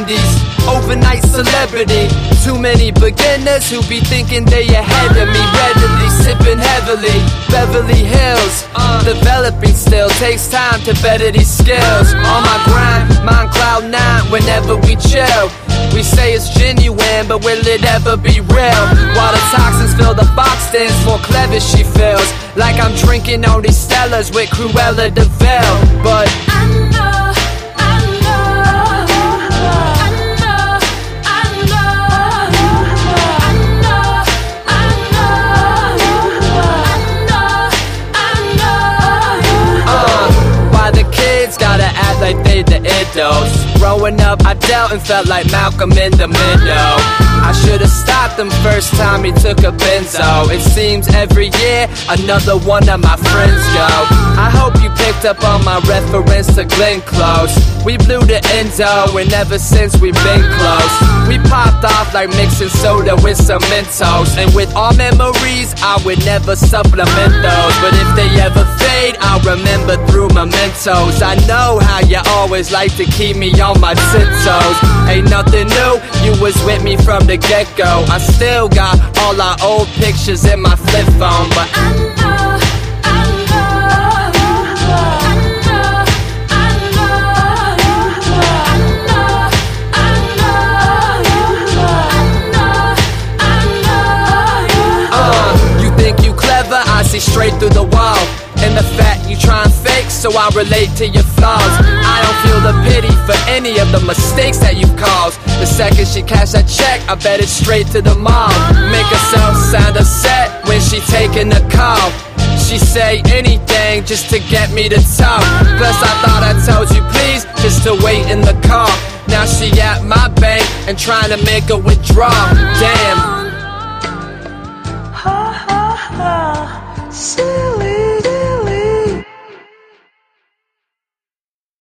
became these overnight celebrity. Too many beginners who be thinking they ahead of me. Readily sipping heavily, Beverly Hills, developing still. Takes time to better these skills. On my grind, mind cloud 9 whenever we chill. We say it's genuine, but will it ever be real? While the toxins fill the box stands for clever she feels. Like I'm drinking on these Stellas with Cruella de Vil. But gotta act like they the idiots. Growing up, I dealt and felt like Malcolm in the middle. I should've stopped him first time he took a benzo. It seems every year, another one of my friends go. I hope you picked up on my reference to Glenn Close. We blew the endo, and ever since we've been close. We popped off like mixing soda with some Mentos. And with all memories, I would never supplement those. But if they ever fade, I'll remember through mementos. I know how you always like to keep me on my tiptoes. Ain't nothing new, you was with me from the get-go. I still got all our old pictures in my flip phone. But I see straight through the wall, and the fact you try and fake, so I relate to your flaws. I don't feel the pity for any of the mistakes that you've caused. The second she cash that check, I bet it's straight to the mall. Make herself sound upset when she taking the call. She say anything just to get me to talk. Plus I thought I told you please, just to wait in the car. Now she at my bank and trying to make a withdrawal. Damn. See